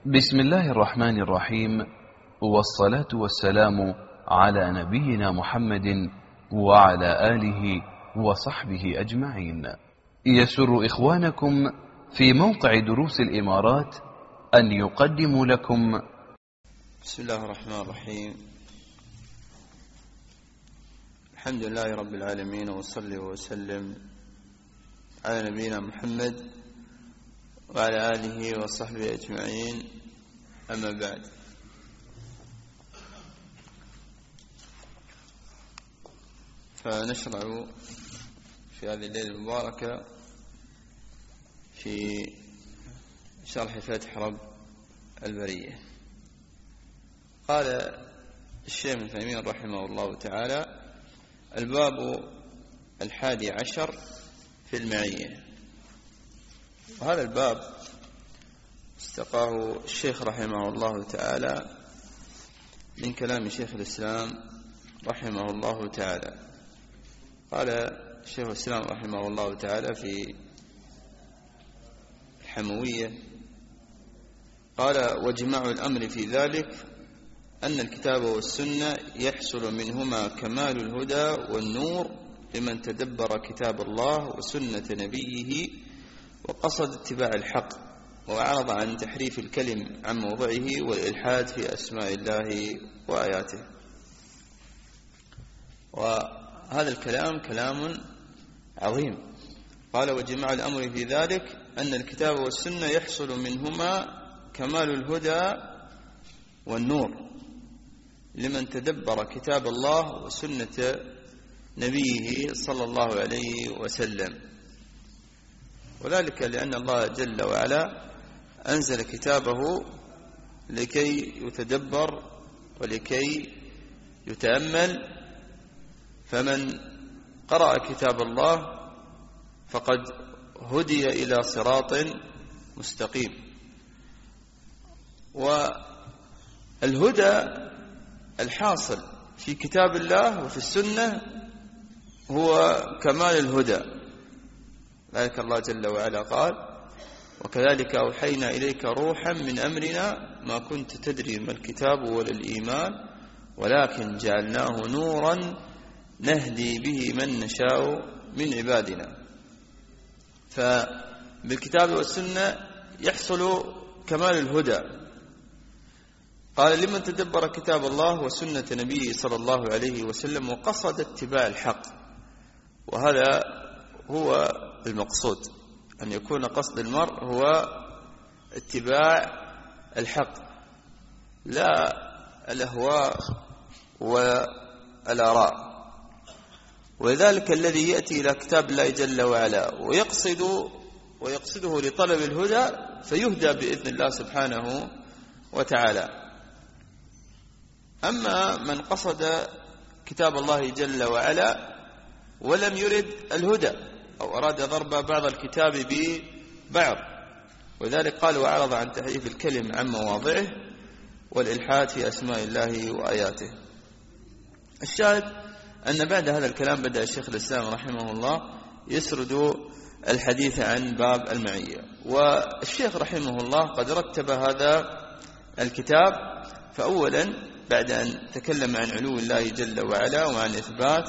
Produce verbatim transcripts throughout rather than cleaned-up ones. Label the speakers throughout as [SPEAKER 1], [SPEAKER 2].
[SPEAKER 1] بسم الله الرحمن الرحيم، والصلاة والسلام على نبينا محمد وعلى آله وصحبه أجمعين. يسر إخوانكم في موقع دروس الإمارات أن يقدموا لكم
[SPEAKER 2] بسم الله الرحمن الرحيم. الحمد لله رب العالمين، وصلي وسلم على نبينا محمد وعلى آله وصحبه أجمعين. أما بعد، فنشرع في هذه الليلة المباركة في شرح فتح رب البرية. قال الشيخ ابن تيمية رحمه الله تعالى: الباب الحادي عشر في المعية. وهذا الباب استقاه الشيخ رحمه الله تعالى من كلام شيخ الإسلام رحمه الله تعالى. قال شيخ الإسلام رحمه الله تعالى في الحموية، قال: وجماع الأمر في ذلك أن الكتاب والسنة يحصل منهما كمال الهدى والنور لمن تدبر كتاب الله وسنة نبيه وقصد اتباع الحق، وأعرض عن تحريف الكلم عن موضعه والإلحاد في أسماء الله وآياته. وهذا الكلام كلام عظيم. قال: وجماع الأمر في ذلك أن الكتاب والسنة يحصل منهما كمال الهدى والنور لمن تدبر كتاب الله وسنة نبيه صلى الله عليه وسلم. وذلك لأن الله جل وعلا أنزل كتابه لكي يتدبر ولكي يتأمل، فمن قرأ كتاب الله فقد هدي إلى صراط مستقيم. والهدى الحاصل في كتاب الله وفي السنة هو كمال الهدى. ذلك الله جل وعلا قال: وكذلك أوحينا إليك روحا من أمرنا ما كنت تدري ما الكتاب ولا الإيمان ولكن جعلناه نورا نهدي به من نشاء من عبادنا. فبالكتاب والسنة يحصل كمال الهدى. قال: لمن تدبر كتاب الله وسنة نبيه صلى الله عليه وسلم وقصد اتباع الحق. وهذا هو المقصود، أن يكون قصد المرء هو اتباع الحق، لا الأهواء والآراء. ولذلك الذي يأتي إلى كتاب الله جل وعلا ويقصد ويقصده لطلب الهدى فيهدى بإذن الله سبحانه وتعالى. أما من قصد كتاب الله جل وعلا ولم يرد الهدى أو أراد ضرب بعض الكتاب ببعض، وذلك قال: وأعرض عن تحريف الكلم عن مواضعه والإلحاد في أسماء الله وآياته. الشاهد أن بعد هذا الكلام بدأ الشيخ الإسلام رحمه الله يسرد الحديث عن باب المعية. والشيخ رحمه الله قد رتب هذا الكتاب، فأولا بعد أن تكلم عن علو الله جل وعلا وعن إثبات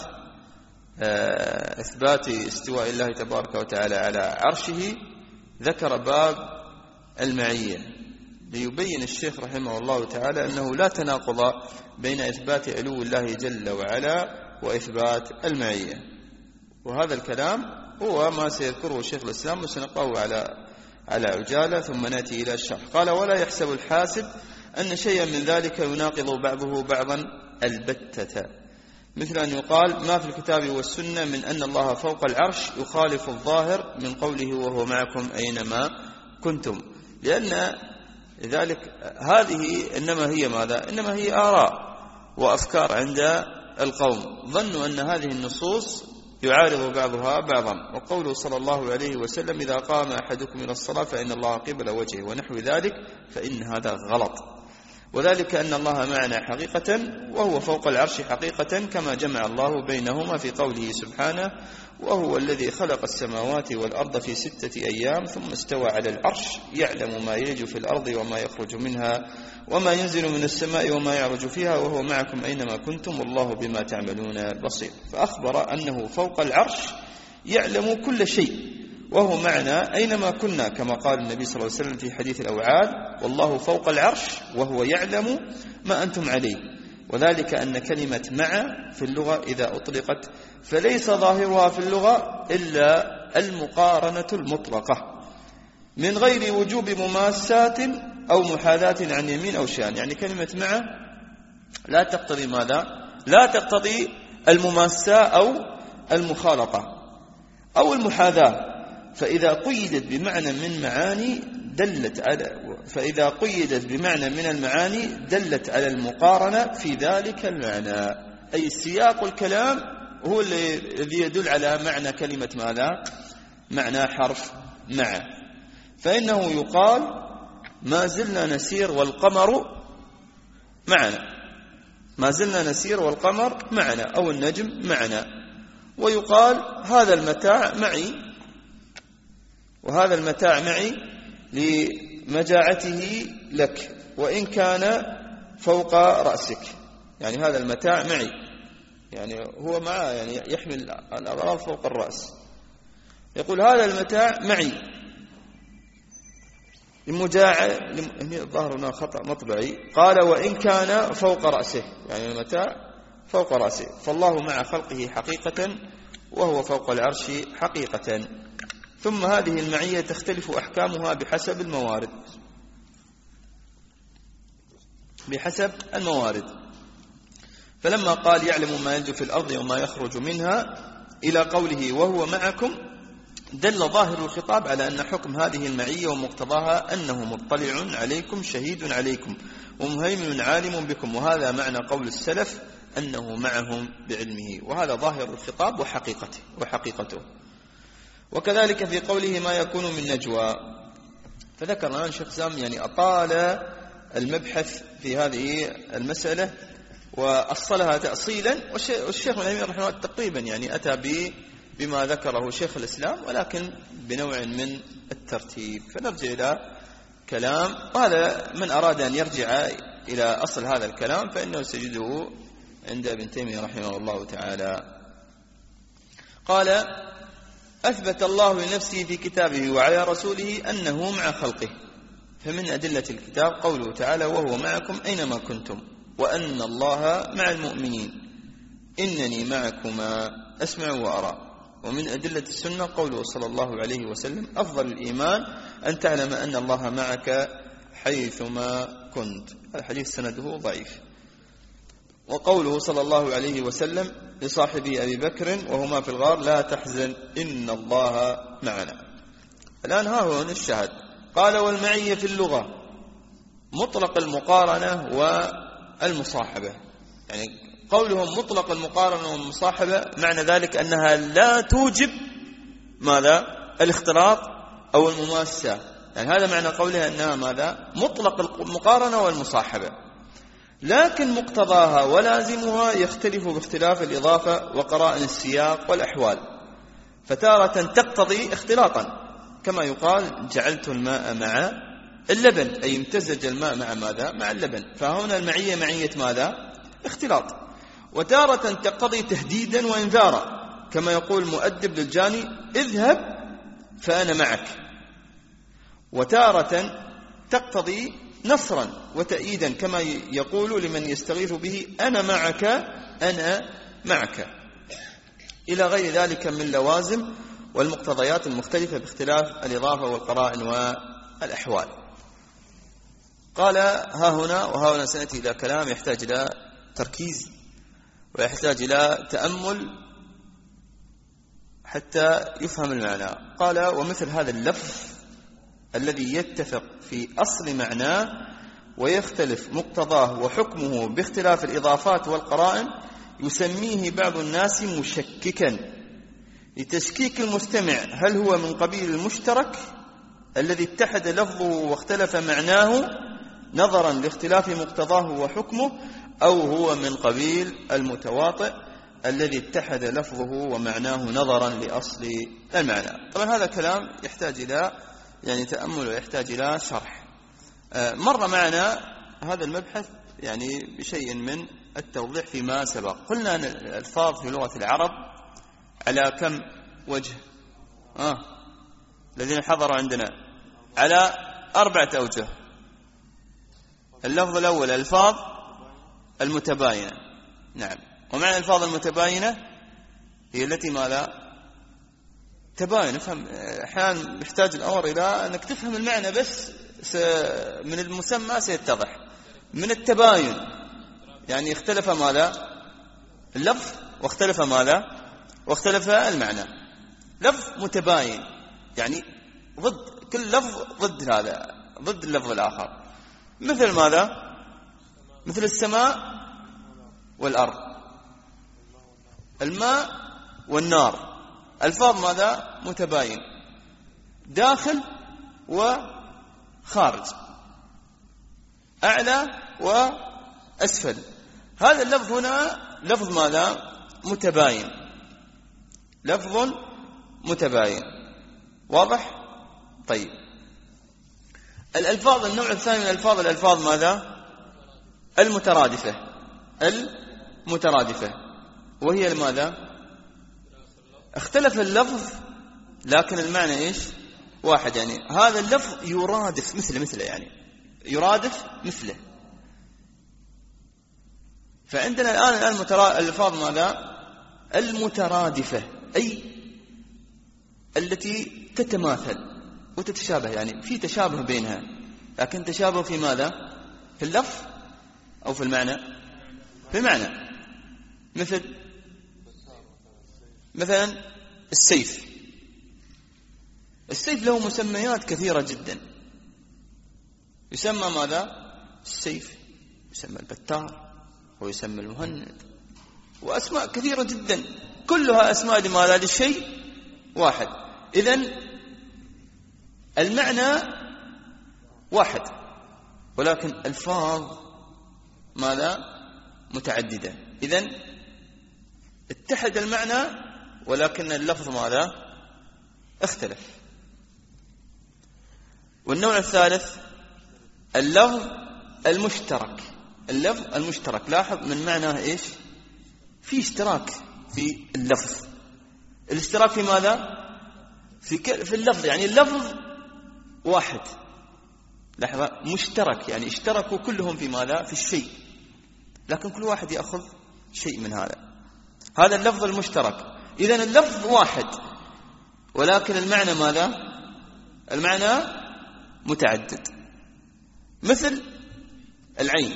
[SPEAKER 2] إثبات استواء الله تبارك وتعالى على عرشه، ذكر باب المعية ليبين الشيخ رحمه الله تعالى أنه لا تناقض بين إثبات علو الله جل وعلا وإثبات المعية. وهذا الكلام هو ما سيذكره الشيخ الإسلام وسنقرأه على على عجالة ثم نأتي إلى الشرح. قال: ولا يحسب الحاسب أن شيئا من ذلك يناقض بعضه بعضا البتة، مثل أن يقال ما في الكتاب والسنة من أن الله فوق العرش يخالف الظاهر من قوله وهو معكم أينما كنتم، لأن ذلك هذه إنما هي ماذا؟ إنما هي آراء وأفكار عند القوم، ظنوا أن هذه النصوص يعارض بعضها بعضا. وقوله صلى الله عليه وسلم: إذا قام أحدكم إلى الصلاة فإن الله قبل وجهه ونحو ذلك، فإن هذا غلط. وذلك أن الله معنا حقيقة وهو فوق العرش حقيقة، كما جمع الله بينهما في قوله سبحانه: وهو الذي خلق السماوات والأرض في ستة أيام ثم استوى على العرش يعلم ما يلج في الأرض وما يخرج منها وما ينزل من السماء وما يعرج فيها وهو معكم أينما كنتم والله بما تعملون بصير. فأخبر أنه فوق العرش يعلم كل شيء وهو معنا أينما كنا، كما قال النبي صلى الله عليه وسلم في حديث الأوعاد: والله فوق العرش وهو يعلم ما أنتم عليه. وذلك أن كلمة مع في اللغة إذا أطلقت فليس ظاهرها في اللغة إلا المقارنة المطلقة من غير وجوب مماسات أو محاذاة عن يمين أو شان. يعني كلمة مع لا تقتضي ماذا؟ لا تقتضي المماسة أو المخالطة أو المحاذاة. فإذا قيدت بمعنى من معاني دلت على فإذا قيدت بمعنى من المعاني دلت على المقارنة في ذلك المعنى، أي سياق الكلام هو الذي يدل على معنى كلمة ماذا؟ معنى حرف مع. فإنه يقال: ما زلنا نسير والقمر معنا، ما زلنا نسير والقمر معنا، أو النجم معنا. ويقال: هذا المتاع معي، وهذا المتاع معي لمجاعته لك وإن كان فوق رأسك. يعني هذا المتاع معي، يعني هو معه، يعني يحمل الأغراض فوق الرأس. يقول: هذا المتاع معي المجاعة، الظاهر هنا خطأ مطبعي، قال: وإن كان فوق رأسه، يعني المتاع فوق رأسه. فالله مع خلقه حقيقة وهو فوق العرش حقيقة. ثم هذه المعية تختلف أحكامها بحسب الموارد بحسب الموارد فلما قال: يعلم ما يلج في الأرض وما يخرج منها إلى قوله: وهو معكم، دل ظاهر الخطاب على أن حكم هذه المعية ومقتضاها أنه مطلع عليكم شهيد عليكم ومهيمن عالم بكم. وهذا معنى قول السلف أنه معهم بعلمه، وهذا ظاهر الخطاب وحقيقته وحقيقته وكذلك في قوله: ما يكون من نجوى. فذكر الآن شيخ زام يعني أطال المبحث في هذه المسألة وأصلها تأصيلا، والشيخ العثيمين رحمه الله تقريبا يعني أتى بما ذكره شيخ الإسلام ولكن بنوع من الترتيب. فنرجع إلى كلام، وهذا من أراد أن يرجع إلى أصل هذا الكلام فإنه سيجده عند ابن تيمية رحمه الله تعالى. قال: أثبت الله لنفسه في كتابه وعلى رسوله أنه مع خلقه. فمن أدلة الكتاب قوله تعالى: وهو معكم أينما كنتم وأن الله مع المؤمنين إنني معكما أسمع وأرى. ومن أدلة السنة قوله صلى الله عليه وسلم: أفضل الإيمان أن تعلم أن الله معك حيثما كنت. الحديث سنده ضعيف. وقوله صلى الله عليه وسلم لصاحبه أبي بكر وهما في الغار: لا تحزن إن الله معنا. الآن ها هو الشاهد. قال: والمعية في اللغة مطلق المقارنة والمصاحبة. يعني قولهم مطلق المقارنة والمصاحبة معنى ذلك أنها لا توجب ماذا؟ الاختلاط أو المماسة. يعني هذا معنى قولها أنها ماذا؟ مطلق المقارنة والمصاحبة، لكن مقتضاها ولازمها يختلف باختلاف الإضافة وقرائن السياق والأحوال. فتارة تقتضي اختلاطا، كما يقال: جعلت الماء مع اللبن، أي امتزج الماء مع ماذا؟ مع اللبن. فهنا المعية معية ماذا؟ اختلاط. وتارة تقتضي تهديدا وإنذارا، كما يقول مؤدب للجاني: اذهب فأنا معك. وتارة تقتضي نصرا وتأييدا، كما يقول لمن يستغيث به: أنا معك أنا معك، إلى غير ذلك من لوازم والمقتضيات المختلفة باختلاف الإضافة والقرائن والأحوال. قال: ها هنا وها هنا سنأتي إلى كلام يحتاج إلى تركيز ويحتاج إلى تأمل حتى يفهم المعنى. قال: ومثل هذا اللفظ الذي يتفق في أصل معناه ويختلف مقتضاه وحكمه باختلاف الإضافات والقرائن يسميه بعض الناس مشككا، لتشكيك المستمع هل هو من قبيل المشترك الذي اتحد لفظه واختلف معناه نظرا لاختلاف مقتضاه وحكمه، أو هو من قبيل المتواطئ الذي اتحد لفظه ومعناه نظرا لأصل المعنى. طبعا هذا كلام يحتاج إلى يعني تأمل ويحتاج إلى شرح. مر معنا هذا المبحث يعني بشيء من التوضيح فيما سبق. قلنا أن الألفاظ في لغة العرب على كم وجه؟ آه. الذين حضروا عندنا على أربعة أوجه. اللفظ الأول الألفاظ المتباينة، نعم. ومعنى الألفاظ المتباينة هي التي ما لا تباين. افهم أحيانا يحتاج الأمر إلى أنك تفهم المعنى بس من المسمى سيتضح. من التباين يعني اختلف ماذا؟ اللفظ واختلف ماذا؟ واختلف المعنى. لفظ متباين يعني ضد كل لفظ ضد هذا، ضد اللفظ الآخر. مثل ماذا؟ مثل السماء والأرض، الماء والنار. الفاظ ماذا؟ متباين، داخل وخارج، أعلى وأسفل. هذا اللفظ هنا لفظ ماذا؟ متباين، لفظ متباين. واضح؟ طيب الألفاظ النوع الثاني من الألفاظ الألفاظ ماذا؟ المترادفة. المترادفة وهي ماذا؟ اختلف اللفظ لكن المعنى إيش؟ واحد. يعني هذا اللفظ يرادف مثله مثله يعني يرادف مثله. فعندنا الآن الآن الألفاظ ماذا؟ المترادفة، أي التي تتماثل وتتشابه، يعني في تشابه بينها، لكن تشابه في ماذا؟ في اللفظ أو في المعنى؟ في المعنى. مثل مثلا السيف. السيف له مسميات كثيرة جدا. يسمى ماذا؟ السيف، يسمى البتار، ويسمى المهند، وأسماء كثيرة جدا، كلها أسماء لماذا؟ للشيء واحد. إذن المعنى واحد ولكن ألفاظ ماذا؟ متعددة. إذن اتحد المعنى ولكن اللفظ ماذا؟ اختلف. والنوع الثالث اللفظ المشترك. اللفظ المشترك لاحظ من معناه إيش؟ في اشتراك في اللفظ. الاشتراك في ماذا؟ في في اللفظ، يعني اللفظ واحد، لحظة، مشترك يعني اشتركوا كلهم في ماذا؟ في الشيء، لكن كل واحد يأخذ شيء من هذا. هذا اللفظ المشترك. إذن اللفظ واحد ولكن المعنى ماذا؟ المعنى متعدد. مثل العين.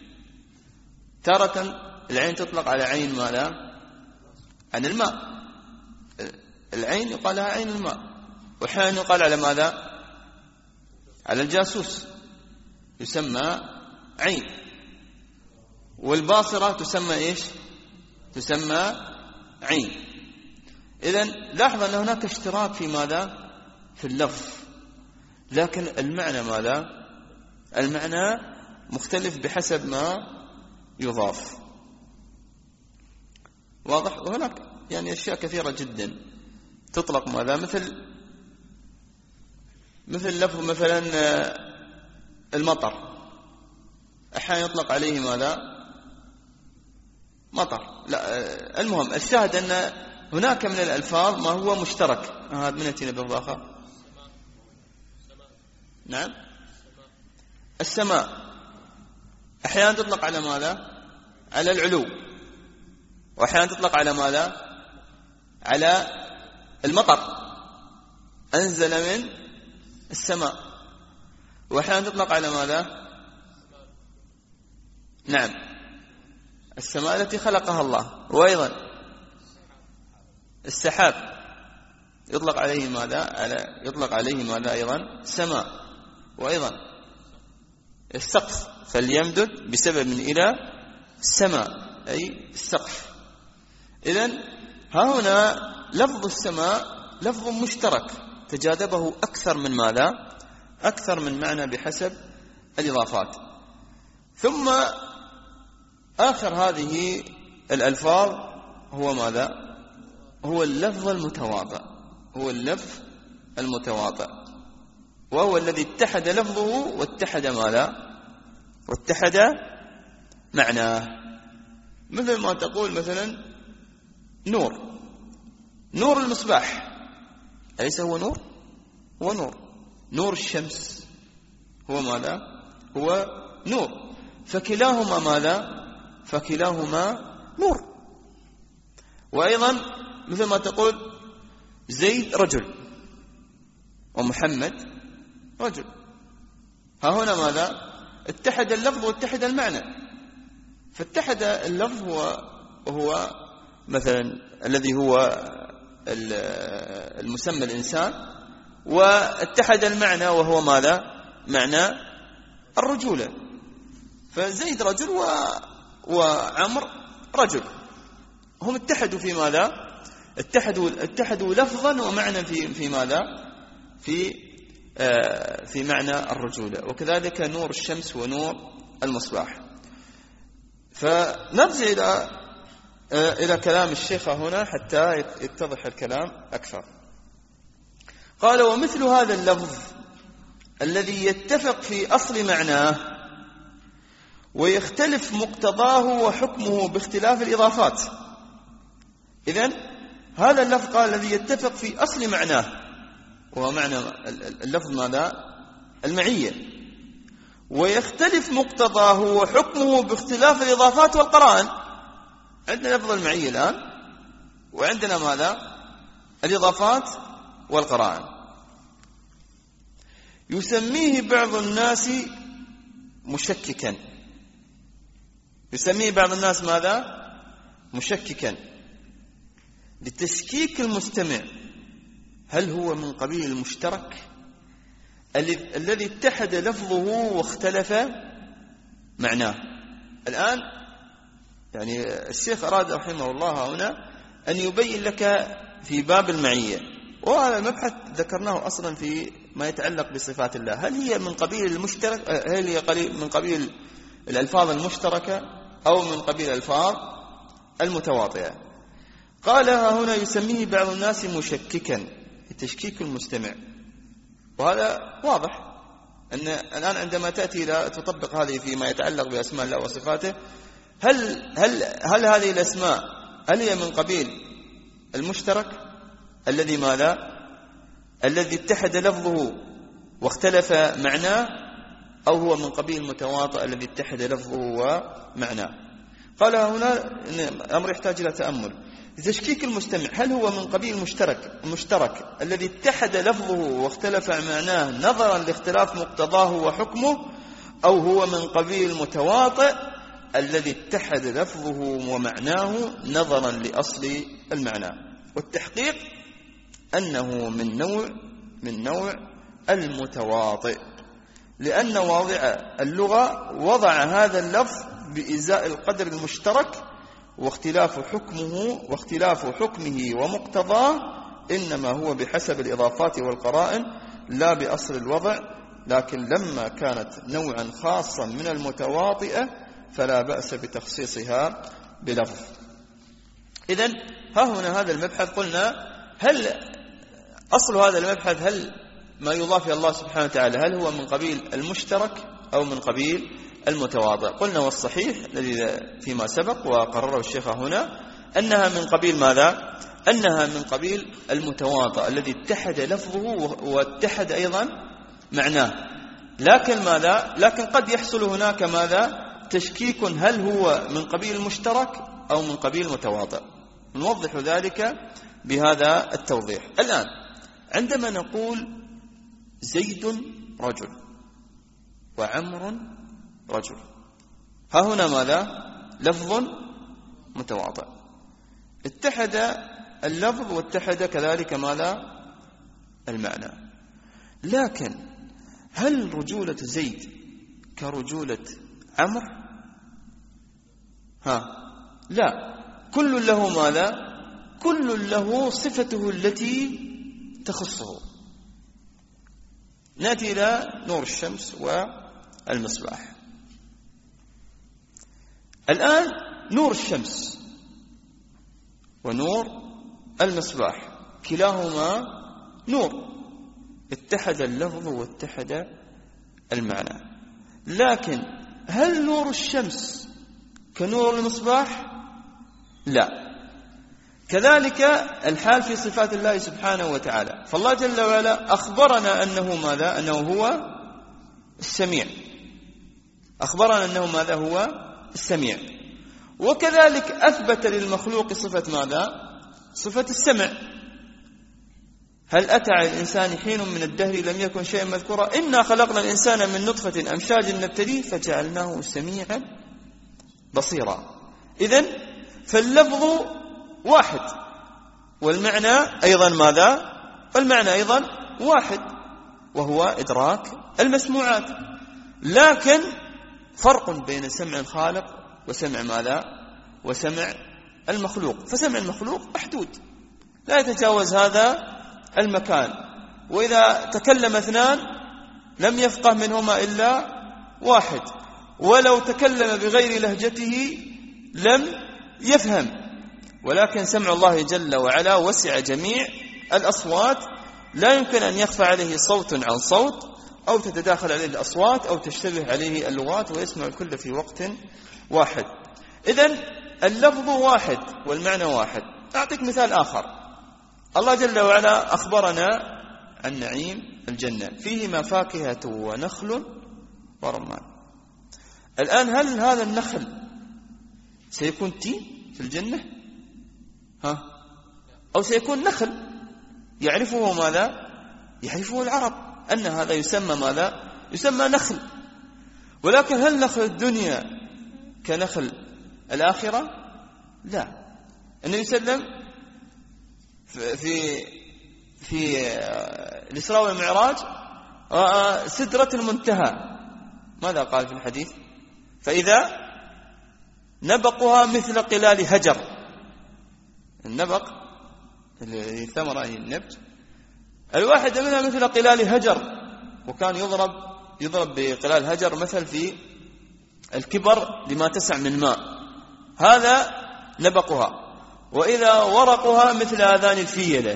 [SPEAKER 2] تارة العين تطلق على عين ماذا؟ عن الماء. العين يقال لها عين الماء. وحين يقال على ماذا؟ على الجاسوس يسمى عين. والباصرة تسمى إيش؟ تسمى عين. إذن لاحظ أن هناك اشتراك في ماذا؟ في اللفظ، لكن المعنى ماذا؟ المعنى مختلف بحسب ما يضاف. واضح؟ وهناك يعني أشياء كثيرة جدا تطلق ماذا؟ مثل مثل لفظ مثلا المطر، أحيانا يطلق عليه ماذا؟ مطر. لا المهم الشاهد أن هناك من الألفاظ ما هو مشترك. هذا من أتينا بالضاخة. نعم السماء أحيانا تطلق على ماذا؟ على العلو. وأحيانا تطلق على ماذا؟ على المطر، أنزل من السماء. وأحيانا تطلق على ماذا؟ نعم السماء التي خلقها الله. وأيضا السحاب يطلق عليه ماذا؟ على يطلق عليه ماذا أيضا؟ سماء. وأيضا السقف فليمدد بسبب من إلى السماء أي السقف. إذن ها هنا لفظ السماء لفظ مشترك تجاذبه أكثر من ماذا؟ أكثر من معنى بحسب الإضافات. ثم آخر هذه الألفاظ هو ماذا؟ هو اللفظ المتواضع، هو اللفظ المتواضع، وهو الذي اتحد لفظه واتحد ماذا؟ واتحد معناه. مثل ما تقول مثلا نور، نور المصباح أليس هو نور؟ هو نور. نور الشمس هو ماذا؟ هو نور. فكلاهما ماذا؟ فكلاهما نور. وأيضا مثل ما تقول زيد رجل ومحمد رجل، ها هنا ماذا؟ اتحد اللفظ واتحد المعنى. فاتحد اللفظ هو وهو مثلا الذي هو المسمى الإنسان، واتحد المعنى وهو ماذا؟ معنى الرجولة. فزيد رجل و... وعمر رجل، هم اتحدوا في ماذا؟ اتحدوا اتحدوا لفظا ومعنى في في ماذا؟ في آه في معنى الرجولة. وكذلك نور الشمس ونور المصباح. فنرجع إلى آه إلى كلام الشيخ هنا حتى يتضح الكلام أكثر. قال: ومثل هذا اللفظ الذي يتفق في أصل معناه ويختلف مقتضاه وحكمه باختلاف الإضافات. إذن هذا اللفظ قال الذي يتفق في أصل معناه، وهو معنى اللفظ ماذا؟ المعية، ويختلف مقتضاه وحكمه باختلاف الإضافات والقرائن. عندنا لفظ المعية الآن، وعندنا ماذا؟ الإضافات والقرائن. يسميه بعض الناس مشككا، يسميه بعض الناس ماذا؟ مشككا، لتشكيك المستمع هل هو من قبيل المشترك الذي اتحد لفظه واختلف معناه. الآن يعني الشيخ أراد رحمه الله هنا أن يبين لك في باب المعية، وهذا المبحث ذكرناه أصلا في ما يتعلق بصفات الله، هل هي من قبيل المشترك، هل هي من قبيل الألفاظ المشتركة أو من قبيل الألفاظ المتواطئة. قال هنا يسميه بعض الناس مشككا، تشكيك المستمع. وهذا واضح أن الآن عندما تأتي إلى تطبق هذه فيما يتعلق بأسماء الله وصفاته، هل هل هل هذه الأسماء هل هي من قبيل المشترك الذي ماذا؟ الذي اتحد لفظه واختلف معناه، أو هو من قبيل المتواطئ الذي اتحد لفظه ومعناه؟ قال هنا إن الأمر يحتاج إلى تأمل. لتشكيك المستمع هل هو من قبيل المشترك المشترك الذي اتحد لفظه واختلف معناه نظرا لاختلاف مقتضاه وحكمه، أو هو من قبيل المتواطئ الذي اتحد لفظه ومعناه نظرا لأصل المعنى؟ والتحقيق أنه من نوع من نوع المتواطئ، لأن واضع اللغة وضع هذا اللفظ بإزاء القدر المشترك، واختلاف حكمه واختلاف حكمه ومقتضاه إنما هو بحسب الإضافات والقرائن لا بأصل الوضع، لكن لما كانت نوعا خاصا من المتواطئة فلا بأس بتخصيصها بلفظ. إذن ها هنا هذا المبحث قلنا هل أصل هذا المبحث هل ما يضاف إلى الله سبحانه وتعالى هل هو من قبيل المشترك أو من قبيل المتواضع؟ قلنا والصحيح الذي فيما سبق وقرره الشيخ هنا أنها من قبيل ماذا؟ أنها من قبيل المتواضع الذي اتحد لفظه واتحد أيضا معناه. لكن ماذا؟ لكن قد يحصل هناك ماذا؟ تشكيك هل هو من قبيل المشترك أو من قبيل المتواضع. نوضح ذلك بهذا التوضيح. الآن عندما نقول زيد رجل وعمر رجل، ها هنا ماذا؟ لفظ متواضع، اتحد اللفظ واتحد كذلك ماذا؟ المعنى. لكن هل رجولة زيد كرجولة عمر؟ ها لا، كل له ماذا؟ كل له صفته التي تخصه. نأتي إلى نور الشمس والمصباح. الآن نور الشمس ونور المصباح كلاهما نور، اتحد اللفظ واتحد المعنى. لكن هل نور الشمس كنور المصباح؟ لا. كذلك الحال في صفات الله سبحانه وتعالى. فالله جل وعلا أخبرنا أنه ماذا؟ أنه هو السميع، أخبرنا أنه ماذا؟ هو السميع. وكذلك أثبت للمخلوق صفة ماذا؟ صفة السمع. هل أتى على الإنسان حين من الدهر لم يكن شيئا مذكورا إنا خلقنا الإنسان من نطفة أمشاج نبتليه فجعلناه سميعا بصيرا. إذن فاللفظ واحد والمعنى أيضا ماذا؟ والمعنى أيضا واحد، وهو إدراك المسموعات. لكن فرق بين سمع الخالق وسمع ماذا؟ وسمع المخلوق. فسمع المخلوق محدود لا يتجاوز هذا المكان، وإذا تكلم اثنان لم يفقه منهما إلا واحد، ولو تكلم بغير لهجته لم يفهم. ولكن سمع الله جل وعلا وسع جميع الأصوات، لا يمكن أن يخفى عليه صوت عن صوت، أو تتداخل عليه الأصوات، أو تشتبه عليه اللغات، ويسمع الكل في وقت واحد. إذن اللفظ واحد والمعنى واحد. أعطيك مثال آخر. الله جل وعلا أخبرنا عن نعيم الجنة فيهما فاكهة ونخل ورمان. الآن هل هذا النخل سيكون تين في الجنة؟ ها؟ أو سيكون نخل يعرفه ماذا؟ يعرفه العرب أن هذا يسمى ماذا؟ يسمى نخل. ولكن هل نخل الدنيا كنخل الآخرة؟ لا. النبي صلى الله عليه وسلم في في الإسراء والمعراج رأى سدرة المنتهى، ماذا قال في الحديث؟ فإذا نبقها مثل قلال هجر. النبق الثمرة النبت الواحد منها مثل قلال هجر، وكان يضرب يضرب بقلال هجر مثل في الكبر لما تسع من ماء، هذا نبقها. وإذا ورقها مثل آذان الفيلة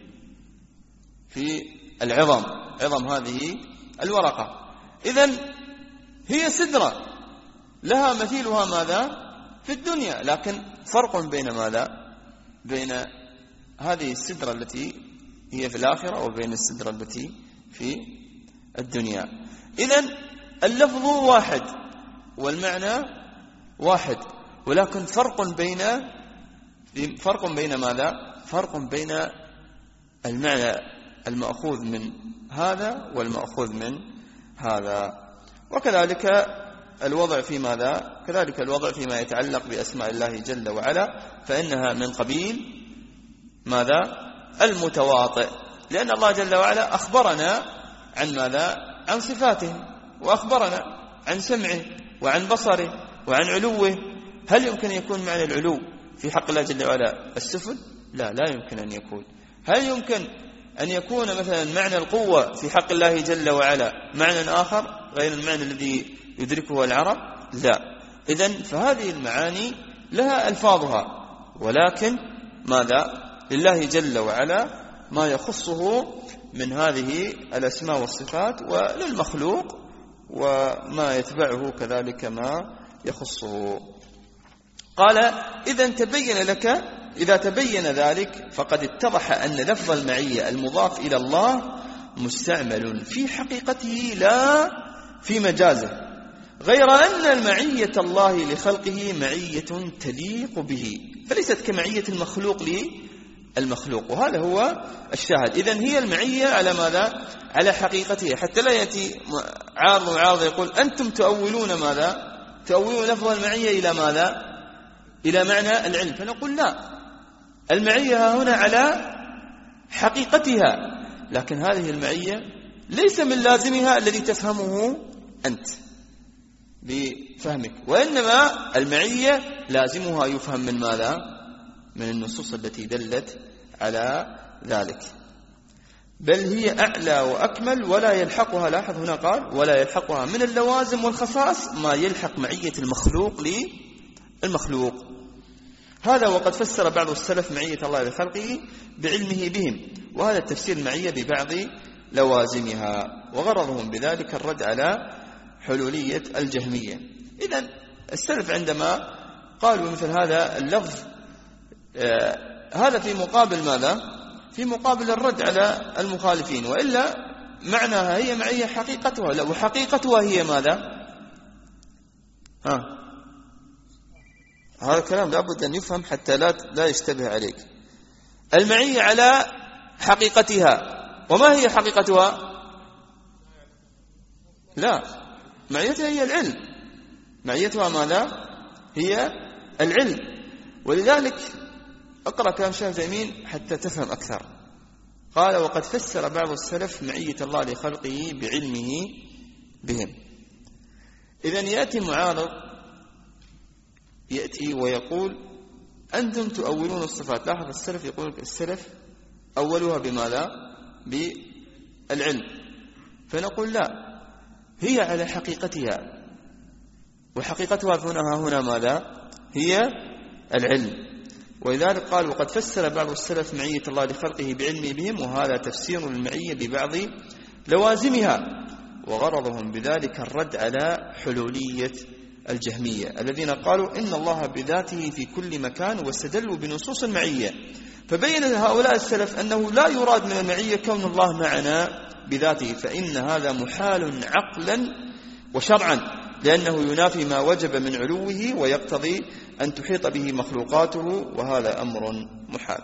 [SPEAKER 2] في العظم، عظم هذه الورقة. إذن هي سدرة لها مثيلها ماذا؟ في الدنيا. لكن فرق بين ماذا؟ بين هذه السدرة التي هي في الآخرة وبين السدرة التي في الدنيا. إذن اللفظ واحد والمعنى واحد، ولكن فرق بين فرق بين ماذا؟ فرق بين المعنى المأخوذ من هذا والمأخوذ من هذا. وكذلك الوضع في ماذا؟ كذلك الوضع فيما يتعلق بأسماء الله جل وعلا، فإنها من قبيل ماذا؟ المتواطئ، لأن الله جل وعلا أخبرنا عن ماذا؟ عن صفاته، وأخبرنا عن سمعه وعن بصره وعن علوه. هل يمكن أن يكون معنى العلو في حق الله جل وعلا السفل؟ لا، لا يمكن أن يكون. هل يمكن أن يكون مثلا معنى القوة في حق الله جل وعلا معنى آخر غير المعنى الذي يدركه العرب؟ لا. إذن فهذه المعاني لها ألفاظها، ولكن ماذا؟ لله جل وعلا ما يخصه من هذه الأسماء والصفات، وللمخلوق وما يتبعه كذلك ما يخصه. قال إذا تبين لك إذا تبين ذلك فقد اتضح أن لفظ المعية المضاف إلى الله مستعمل في حقيقته لا في مجازه، غير أن المعية الله لخلقه معية تليق به، فليست كمعية المخلوق للمخلوق. وهذا هو الشاهد. إذن هي المعية على ماذا؟ على حقيقتها، حتى لا يأتي عارض وعارض يقول أنتم تؤولون ماذا؟ تؤولون لفظ المعية إلى ماذا؟ إلى معنى العلم. فنقول لا، المعية هنا على حقيقتها، لكن هذه المعية ليس من لازمها الذي تفهمه أنت بفهمك، وإنما المعية لازمها يفهم من ماذا؟ من النصوص التي دلت على ذلك. بل هي أعلى وأكمل ولا يلحقها، لاحظ هنا قال ولا يلحقها من اللوازم والخصائص ما يلحق معية المخلوق المخلوق. هذا وقد فسر بعض السلف معية الله لخلقه بعلمه بهم، وهذا التفسير المعية ببعض لوازمها، وغرضهم بذلك الرد على حلولية الجهمية. إذن السلف عندما قالوا مثل هذا اللفظ آه هذا في مقابل ماذا؟ في مقابل الرد على المخالفين، وإلا معناها هي معية حقيقتها. لا، وحقيقتها هي ماذا؟ ها هذا الكلام لابد أن يفهم حتى لا لا يشتبه عليك. المعية على حقيقتها، وما هي حقيقتها؟ لا، معيتها هي العلم. معيتها ماذا؟ هي العلم. ولذلك اقرأ كلام شيخ عثيمين حتى تفهم أكثر. قال وقد فسر بعض السلف معية الله لخلقه بعلمه بهم. إذن يأتي معارض يأتي ويقول أنتم تؤولون الصفات. لاحظ السلف يقول السلف أولوها بماذا؟ بالعلم. فنقول لا، هي على حقيقتها، وحقيقتها هنا هنا ماذا؟ هي العلم. ولذلك قال وقد فسر بعض السلف معية الله لخلقه بعلمه بهم، وهذا تفسير المعية ببعض لوازمها، وغرضهم بذلك الرد على حلولية الجهمية الذين قالوا إن الله بذاته في كل مكان، واستدلوا بنصوص المعية. فبين هؤلاء السلف أنه لا يراد من المعية كون الله معنا بذاته، فإن هذا محال عقلا وشرعا، لأنه ينافي ما وجب من علوه ويقتضي أن تحيط به مخلوقاته، وهذا أمر محال.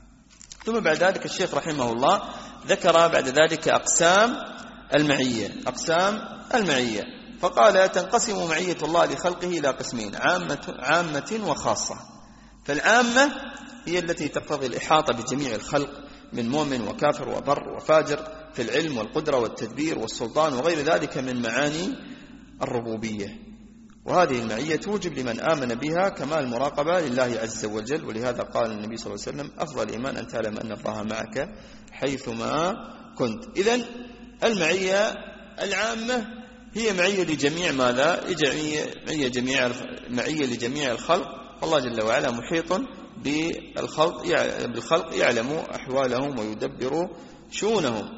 [SPEAKER 2] ثم بعد ذلك الشيخ رحمه الله ذكر بعد ذلك أقسام المعية. أقسام المعية فقال تنقسم معية الله لخلقه إلى قسمين، عامة, عامة وخاصة. فالعامة هي التي تقتضي الإحاطة بجميع الخلق من مؤمن وكافر وبر وفاجر في العلم والقدرة والتدبير والسلطان وغير ذلك من معاني الربوبية. وهذه المعية توجب لمن آمن بها كمال المراقبة لله عز وجل. ولهذا قال النبي صلى الله عليه وسلم أفضل الإيمان أن تعلم أن الله معك حيثما كنت. إذن المعية العامة هي معية لجميع ماذا؟ معية جميع معية لجميع الخلق. الله جل وعلا محيط بالخلق بالخلق يعلم أحوالهم ويدبر شؤونهم.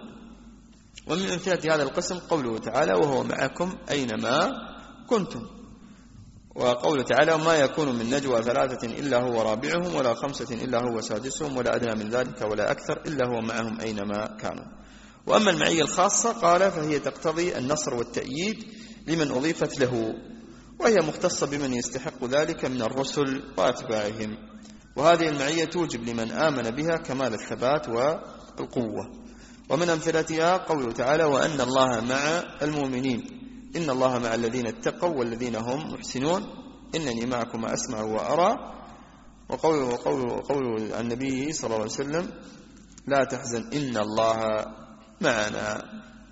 [SPEAKER 2] ومن أمثلة هذا القسم قوله تعالى وهو معكم أينما كنتم، وقوله تعالى ما يكون من نجوى ثلاثة إلا هو رابعهم ولا خمسة إلا هو سادسهم ولا أدنى من ذلك ولا أكثر إلا هو معهم أينما كانوا. وأما المعية الخاصة قال فهي تقتضي النصر والتأييد لمن أضيفت له، وهي مختصة بمن يستحق ذلك من الرسل وأتباعهم. وهذه المعية توجب لمن آمن بها كمال الثبات والقوة. ومن أمثلتها قوله تعالى وأن الله مع المؤمنين إن الله مع الذين اتقوا والذين هم محسنون إنني معكم أسمع وأرى. وقوله, وقوله, وقوله عن النبي صلى الله عليه وسلم لا تحزن إن الله معنا.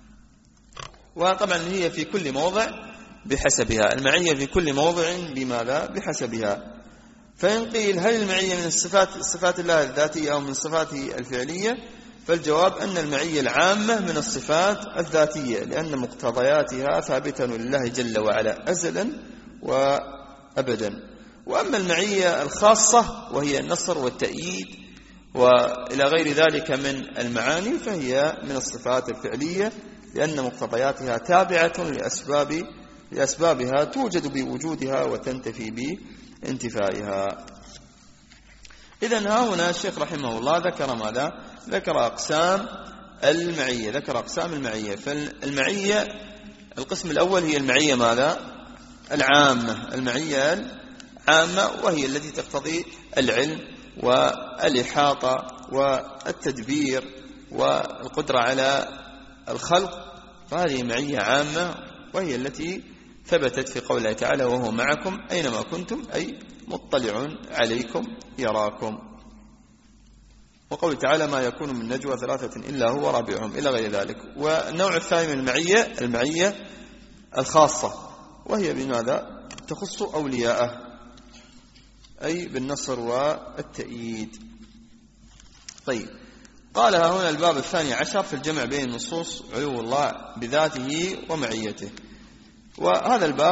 [SPEAKER 2] وطبعا هي في كل موضع بحسبها، المعية في كل موضع بماذا؟ بحسبها. فإن قيل هل المعية من الصفات صفات الله الذاتية أو من صفاته الفعلية؟ فالجواب أن المعية العامة من الصفات الذاتية، لأن مقتضياتها ثابتة لله جل وعلا أزلا وأبدا. وأما المعية الخاصة وهي النصر والتأييد وإلى غير ذلك من المعاني فهي من الصفات الفعلية، لأن مقتضياتها تابعة لأسباب لأسبابها توجد بوجودها وتنتفي بانتفائها. إذن ها هنا الشيخ رحمه الله ذكر ماذا؟ ذكر أقسام المعية ذكر أقسام المعية. فالمعية القسم الأول هي المعية ماذا؟ العامة. المعية العامة وهي التي تقتضي العلم والإحاطة والتدبير والقدرة على الخلق، فهذه معية عامة وهي التي ثبتت في قوله تعالى وهو معكم أينما كنتم، أي مطلع عليكم يراكم. وقوله تعالى ما يكون من نجوى ثلاثة إلا هو رابعهم إلى غير ذلك. والنوع الثاني من المعية المعية الخاصة، وهي بماذا؟ تخص أولياءه، أي بالنصر والتأييد. طيب، قالها هنا الباب الثاني عشر في الجمع بين نصوص علو الله بذاته ومعيته. وهذا الباب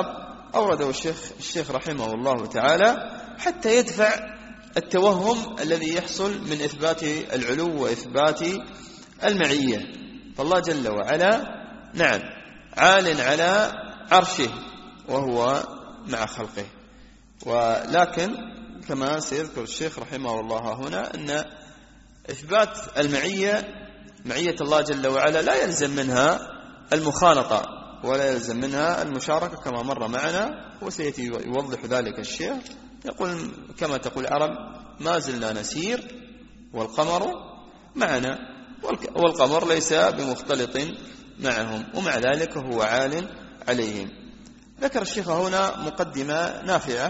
[SPEAKER 2] أورده الشيخ, الشيخ رحمه الله تعالى حتى يدفع التوهم الذي يحصل من إثبات العلو وإثبات المعية. فالله جل وعلا نعم عال على عرشه وهو مع خلقه، ولكن كما سيذكر الشيخ رحمه الله هنا أن إثبات المعية معية الله جل وعلا لا يلزم منها المخالطة ولا يلزم منها المشاركة كما مر معنا، وسيأتي يوضح ذلك الشيخ. يقول كما تقول العرب ما زلنا نسير والقمر معنا، والقمر ليس بمختلط معهم، ومع ذلك هو عال عليهم. ذكر الشيخ هنا مقدمة نافعة،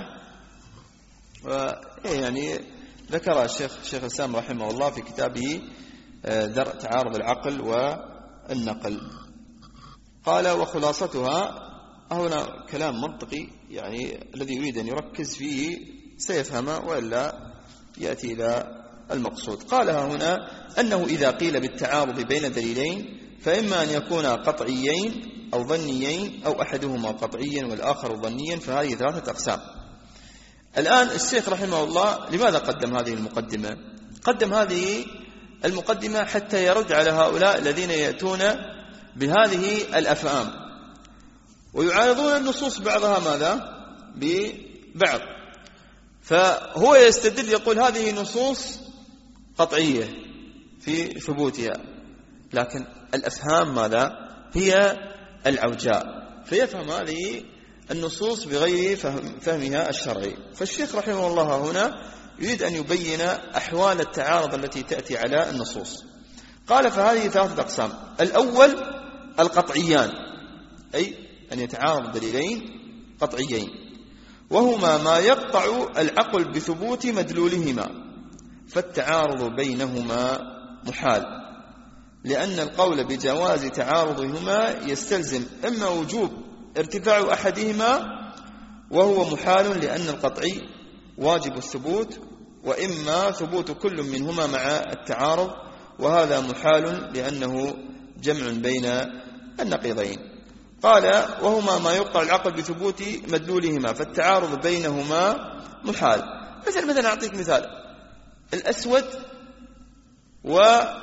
[SPEAKER 2] يعني ذكر الشيخ الشيخ الإسلام رحمه الله في كتابه درء تعارض العقل والنقل. قال وخلاصتها، هنا كلام منطقي يعني الذي يريد أن يركز فيه سيفهمه وإلا يأتي إلى المقصود. قالها هنا أنه إذا قيل بالتعارض بين دليلين فإما أن يكون قطعيين أو ظنيين أو أحدهما قطعيا والآخر ظنيا، فهذه ثلاثة أقسام. الآن الشيخ رحمه الله لماذا قدم هذه المقدمة؟ قدم هذه المقدمة حتى يرد على هؤلاء الذين يأتون بهذه الأفهام ويعارضون النصوص بعضها ماذا ببعض، فهو يستدل يقول هذه نصوص قطعية في ثبوتها، لكن الأفهام ماذا هي العوجاء، فيفهم هذه النصوص بغير فهم فهمها الشرعي. فالشيخ رحمه الله هنا يريد أن يبين أحوال التعارض التي تأتي على النصوص. قال فهذه ثلاثة أقسام. الأول القطعيان، أي أن يتعارض دليلين قطعيين، وهما ما يقطع العقل بثبوت مدلولهما، فالتعارض بينهما محال، لأن القول بجواز تعارضهما يستلزم إما وجوب ارتفاع أحدهما وهو محال لأن القطعي واجب الثبوت، وإما ثبوت كل منهما مع التعارض، وهذا محال لأنه جمع بين النقيضين. قال وهما ما يقطع العقل بثبوت مدلولهما، فالتعارض بينهما محال. مثل مثلا أعطيك مثال، الأسود ومثلا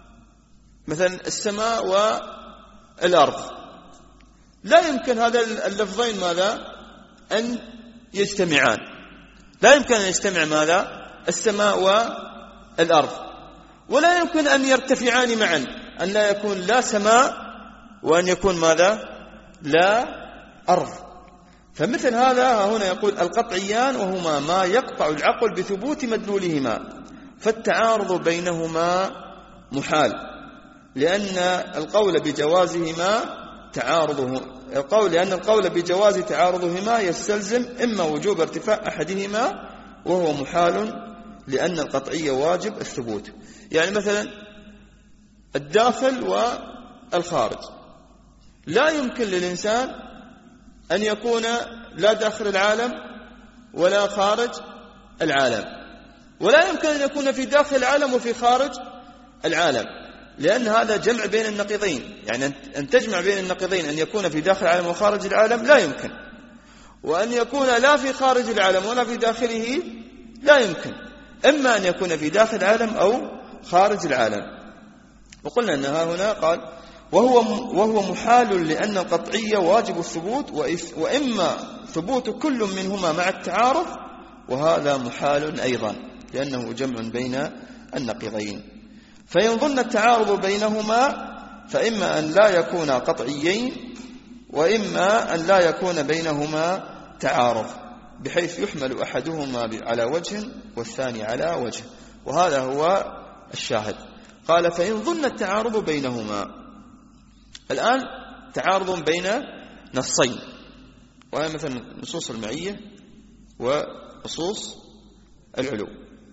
[SPEAKER 2] السماء والأرض، لا يمكن هذا اللفظين ماذا أن يجتمعان، لا يمكن أن يجتمع ماذا السماء والأرض، ولا يمكن أن يرتفعان معا، أن لا يكون لا سماء وأن يكون ماذا لا أرض. فمثل هذا هنا يقول القطعيان وهما ما يقطع العقل بثبوت مدلولهما، فالتعارض بينهما محال، لأن القول بجوازهما تعارضه القول لأن القول بجواز تعارضهما يستلزم إما وجوب ارتفاع أحدهما وهو محال لأن القطعية واجب الثبوت. يعني مثلا الداخل والخارج، لا يمكن للإنسان أن يكون لا داخل العالم ولا خارج العالم، ولا يمكن أن يكون في داخل العالم وفي خارج العالم، لأن هذا جمع بين النقيضين. يعني أن تجمع بين النقيضين أن يكون في داخل العالم وخارج العالم لا يمكن، وأن يكون لا في خارج العالم ولا في داخله لا يمكن، إما أن يكون في داخل العالم أو خارج العالم. وقلنا أنها هنا قال وهو وهو محال لأن القطعية واجب الثبوت، وإما ثبوت كل منهما مع التعارض، وهذا محال أيضا لأنه جمع بين النقيضين. فإن ظن التعارض بينهما فإما أن لا يكون قطعيين، وإما أن لا يكون بينهما تعارض بحيث يحمل أحدهما على وجه والثاني على وجه، وهذا هو الشاهد. قال فإن ظن التعارض بينهما، الآن تعارض بين نصين، وهي مثلا نصوص المعية ونصوص العلو،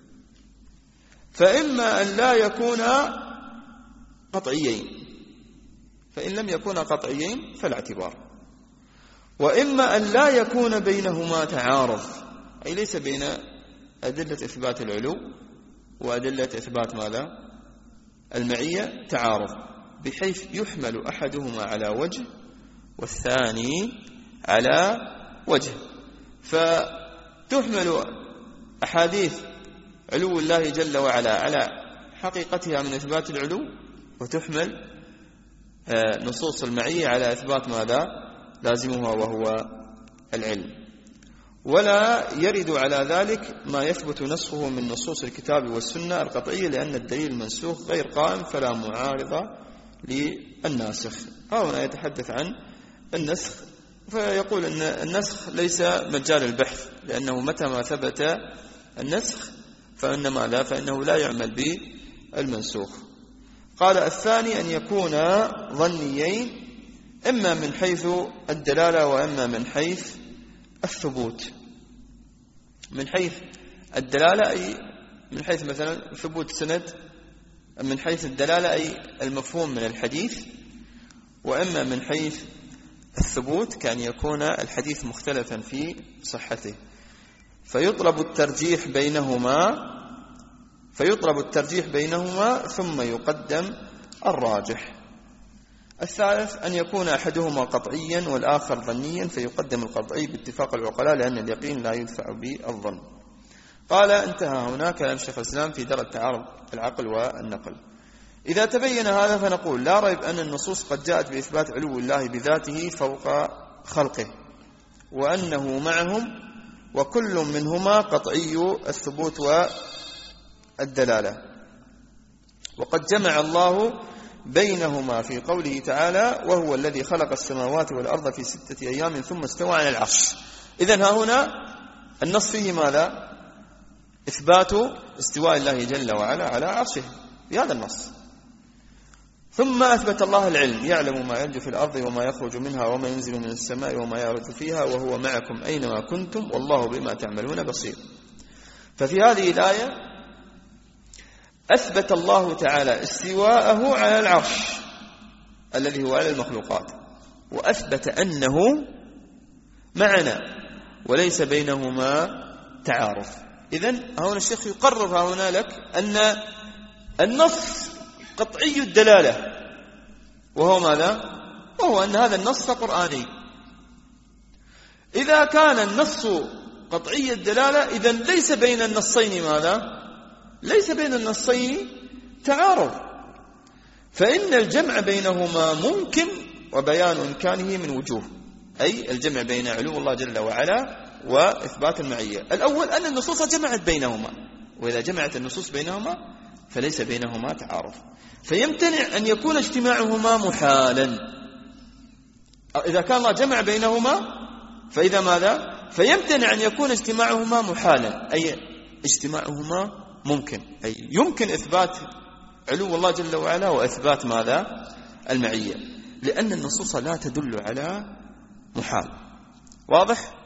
[SPEAKER 2] فإما أن لا يكون قطعيين، فإن لم يكون قطعيين فلا اعتبار، وإما أن لا يكون بينهما تعارض، أي ليس بين أدلة إثبات العلو وأدلة إثبات ماذا المعية تعارض، بحيث يحمل أحدهما على وجه والثاني على وجه. فتحمل أحاديث علو الله جل وعلا على حقيقتها من إثبات العلو، وتحمل نصوص المعية على إثبات ماذا؟ لازمها وهو العلم. ولا يرد على ذلك ما يثبت نسخه من نصوص الكتاب والسنة القطعية، لأن الدليل المنسوخ غير قائم فلا معارض للناسخ. هنا يتحدث عن النسخ، فيقول أن النسخ ليس مجال البحث، لأنه متى ما ثبت النسخ فإن ماذا؟ فإنه لا يعمل بالمنسوخ. قال الثاني أن يكون ظنيين، إما من حيث الدلالة وإما من حيث الثبوت. من حيث الدلالة أي من حيث مثلا ثبوت سند، من حيث الدلالة أي المفهوم من الحديث، وإما من حيث الثبوت كأن يكون الحديث مختلفا في صحته، فيطلب الترجيح بينهما فيطلب الترجيح بينهما ثم يقدم الراجح. الثالث أن يكون أحدهما قطعيا والآخر ظنيا، فيقدم القطعي باتفاق العقلاء، لأن اليقين لا يدفع بالظن. قال انتهى هنا كلام شيخ الإسلام في درء تعارض العقل والنقل. إذا تبين هذا فنقول لا ريب أن النصوص قد جاءت بإثبات علو الله بذاته فوق خلقه، وأنه معهم، وكل منهما قطعي الثبوت والدلالة. وقد جمع الله بينهما في قوله تعالى: وهو الذي خلق السماوات والأرض في ستة أيام ثم استوى على العرش. إذن ها هنا النص فيه ماذا؟ إثبات استواء الله جل وعلا على عرشه في هذا النص. ثم أثبت الله العلم، يعلم ما يلج في الأرض وما يخرج منها وما ينزل من السماء وما يعرج فيها وهو معكم أينما كنتم والله بما تعملون بصير. ففي هذه الآية أثبت الله تعالى استواءه على العرش الذي هو على المخلوقات، وأثبت أنه معنا وليس بينهما تعارض. إذن هنا الشيخ يقرر هنا لك أن النص قطعي الدلالة، وهو ماذا؟ وهو أن هذا النص قرآني. إذا كان النص قطعي الدلالة إذن ليس بين النصين ماذا؟ ليس بين النصين تعارض، فإن الجمع بينهما ممكن وبيان إمكانه من وجوه، أي الجمع بين علو الله جل وعلا وإثبات المعية. الأول أن النصوص جمعت بينهما، وإذا جمعت النصوص بينهما فليس بينهما تعارض، فيمتنع أن يكون اجتماعهما محالا. إذا كان الله جمع بينهما فإذا ماذا؟ فيمتنع أن يكون اجتماعهما محالا، أي اجتماعهما ممكن، أي يمكن إثبات علو الله جل وعلا وإثبات ماذا؟ المعية، لأن النصوص لا تدل على محال. واضح؟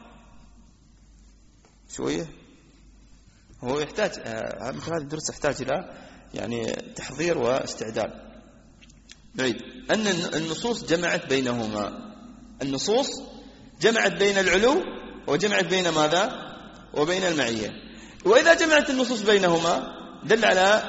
[SPEAKER 2] شوية هو يحتاج مثل هذا الدرس يحتاج إلى يعني تحضير واستعداد. نعيد أن النصوص جمعت بينهما، النصوص جمعت بين العلو وجمعت بين ماذا؟ وبين المعية. وإذا جمعت النصوص بينهما دل على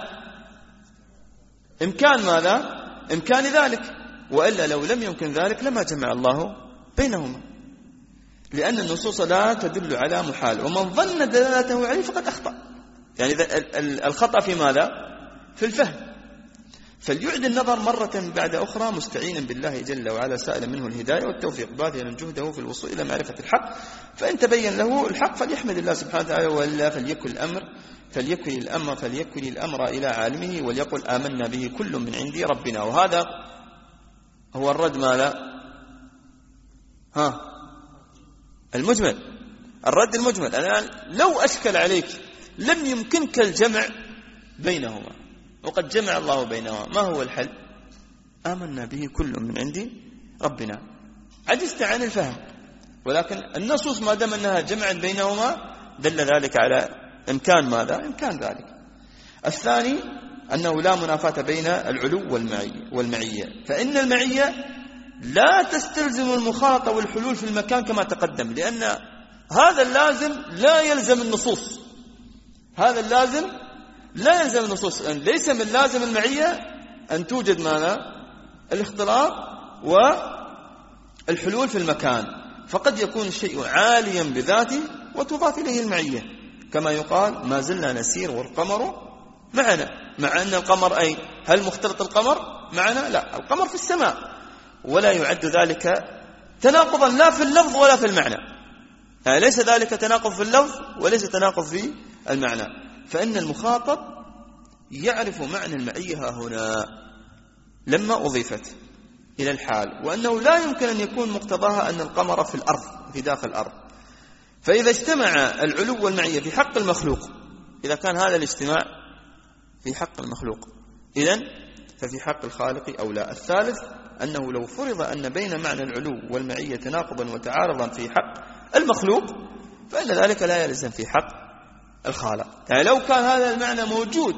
[SPEAKER 2] إمكان ماذا؟ إمكان ذلك، وإلا لو لم يمكن ذلك لما جمع الله بينهما، لأن النصوص لا تدل على محال، ومن ظن دلالته عليه فقد أخطأ. يعني الخطأ في ماذا؟ في الفهم. فليعد النظر مرة بعد أخرى مستعينا بالله جل وعلا سائلا منه الهداية والتوفيق، باذلا جهده في الوصول إلى معرفة الحق، فإن تبين له الحق فليحمد الله سبحانه وتعالى، وإلا فليكن الأمر فليكن الأمر فليكن الأمر إلى عالمه وليقل آمنا به كل من عندي ربنا. وهذا هو الرد ماذا؟ ها المجمل، الرد المجمل. الآن لو أشكل عليك لم يمكنك الجمع بينهما وقد جمع الله بينهما، ما هو الحل؟ آمنا به كل من عندي ربنا. عجزت عن الفهم، ولكن النصوص ما دام أنها جمعت بينهما دل ذلك على إمكان ماذا؟ إمكان ذلك. الثاني أنه لا منافاة بين العلو والمعية، فإن المعية لا تستلزم المخالطة والحلول في المكان كما تقدم، لأن هذا اللازم لا يلزم النصوص، هذا اللازم لا يلزم النصوص. ليس من لازم المعية أن توجد ماذا؟ الاختلاط والحلول في المكان، فقد يكون الشيء عاليا بذاته وتضاف إليه المعية، كما يقال ما زلنا نسير والقمر معنا، مع أن القمر أي هل مختلط القمر معنا؟ لا، القمر في السماء، ولا يعد ذلك تناقضا لا في اللفظ ولا في المعنى، يعني ليس ذلك تناقض في اللفظ وليس تناقض في المعنى، فإن المخاطب يعرف معنى المعية هنا لما أضيفت إلى الحال، وأنه لا يمكن أن يكون مقتضاها أن القمر في الأرض في داخل الأرض. فإذا اجتمع العلو والمعية في حق المخلوق، إذا كان هذا الاجتماع في حق المخلوق، إذن ففي حق الخالق أو لا. الثالث أنه لو فرض أن بين معنى العلو والمعية تناقضا وتعارضا في حق المخلوق فإن ذلك لا يلزم في حق الخالق. يعني لو كان هذا المعنى موجود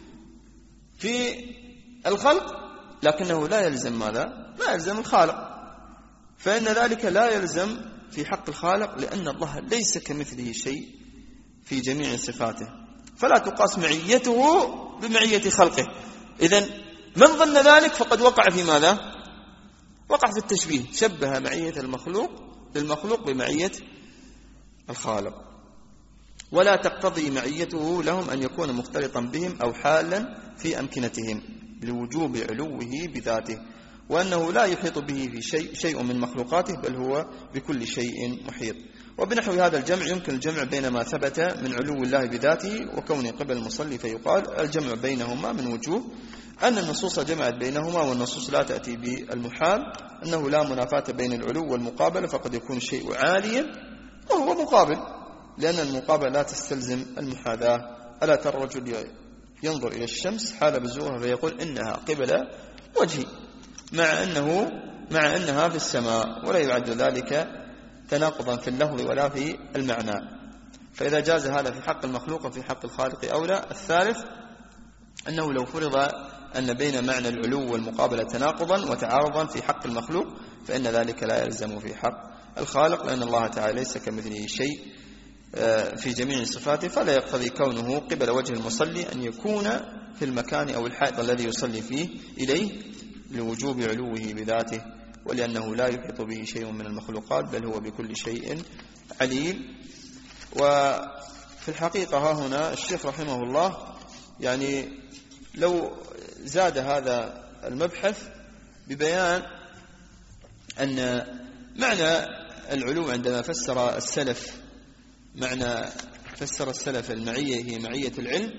[SPEAKER 2] في الخلق لكنه لا يلزم ماذا؟ لا يلزم الخالق، فإن ذلك لا يلزم في حق الخالق، لأن الله ليس كمثله شيء في جميع صفاته، فلا تقاس معيته بمعية خلقه. إذن من ظن ذلك فقد وقع في ماذا؟ وقع في التشبيه، شبه معية المخلوق للمخلوق بمعية الخالق، ولا تقتضي معيته لهم أن يكون مختلطا بهم أو حالا في أمكنتهم لوجوب علوه بذاته، وأنه لا يحيط به في شيء شيء من مخلوقاته، بل هو بكل شيء محيط. وبنحو هذا الجمع يمكن الجمع بين ما ثبت من علو الله بذاته وكونه قبل المصلي، فيقال الجمع بينهما من وجوه: أن النصوص جمعت بينهما والنصوص لا تأتي بالمحال، أنه لا منافاة بين العلو والمقابلة، فقد يكون الشيء عاليا وهو مقابل، لأن المقابلة لا تستلزم المحاذاة. ألا ترى الرجل ينظر إلى الشمس حال بزوغها فيقول إنها قبل وجهي، مع أنه مع أنها في السماء، ولا يعد ذلك تناقضا في اللفظ ولا في المعنى. فإذا جاز هذا في حق المخلوق وفي حق الخالق أولى. الثالث أنه لو فرض أن بين معنى العلو والمقابلة تناقضا وتعارضا في حق المخلوق فإن ذلك لا يلزم في حق الخالق، لأن الله تعالى ليس كمثله شيء في جميع صفاته، فلا يقتضي كونه قبل وجه المصلي أن يكون في المكان أو الحائط الذي يصلي فيه إليه لوجوب علوه بذاته، ولأنه لا يحيط به شيء من المخلوقات، بل هو بكل شيء عليم. وفي الحقيقة ها هنا الشيخ رحمه الله يعني لو زاد هذا المبحث ببيان أن معنى العلو عندما فسر السلف معنى فسر السلف المعية هي معية العلم،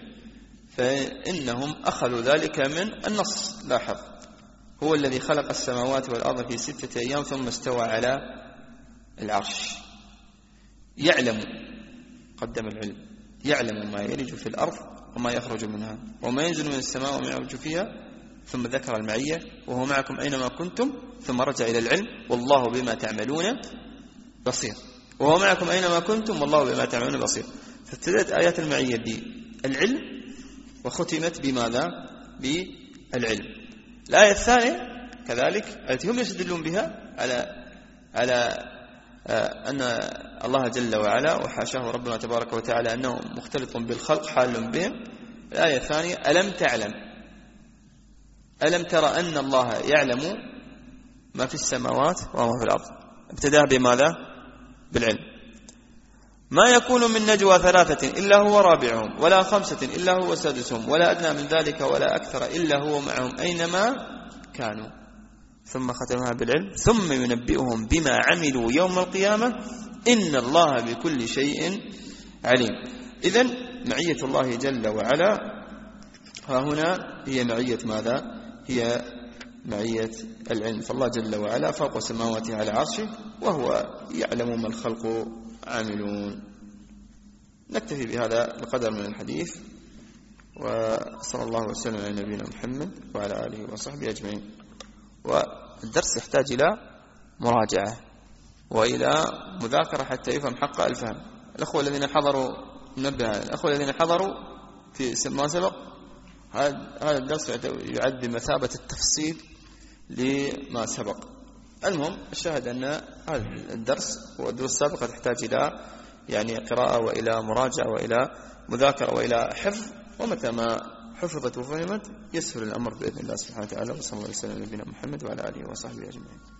[SPEAKER 2] فإنهم أخذوا ذلك من النص. لاحظ: هو الذي خلق السماوات والأرض في ستة أيام ثم استوى على العرش. يعلم، قدم العلم، يعلم ما يلج في الأرض وما يخرج منها وما ينزل من السماء وما يعرج فيها، ثم ذكر المعية: وهو معكم أينما كنتم، ثم رجع إلى العلم: والله بما تعملون بصير. وهو معكم أينما كنتم والله بما تعملون بصير. فابتدأت آيات المعية بالعلم وختمت بماذا؟ بالعلم. الآية الثانية كذلك التي هم يستدلون بها على على أن الله جل وعلا وحاشاه ربنا تبارك وتعالى أنه مختلط بالخلق حال بهم. الآية الثانية: ألم تعلم ألم ترى أن الله يعلم ما في السماوات وما في الأرض. ابتدأ بماذا؟ بالعلم. ما يكون من نجوى ثلاثة إلا هو رابعهم ولا خمسة إلا هو سادسهم ولا أدنى من ذلك ولا أكثر إلا هو معهم أينما كانوا. ثم ختمها بالعلم: ثم ينبئهم بما عملوا يوم القيامة إن الله بكل شيء عليم. إذن معية الله جل وعلا ها هنا هي معية ماذا؟ هي معية العلم. فالله جل وعلا فوق سماواته على عرشه وهو يعلم ما الخلق عاملون. نكتفي بهذا القدر من الحديث، وصلى الله وسلم على نبينا محمد وعلى آله وصحبه أجمعين. والدرس يحتاج إلى مراجعة وإلى مذاكرة حتى يفهم حق الفهم. الأخوة الذين حضروا ننبه الأخوة الذين حضروا في ما سبق، هذا الدرس يعد بمثابة التفصيل لما سبق. المهم الشاهد أن هذا الدرس والدروس السابقة تحتاج إلى يعني قراءة وإلى مراجعة وإلى مذاكرة وإلى حفظ، ومتى ما حفظت وفهمت يسهل الأمر بإذن الله سبحانه وتعالى. وصلى الله عليه وسلم نبينا محمد وعلى آله وصحبه أجمعين.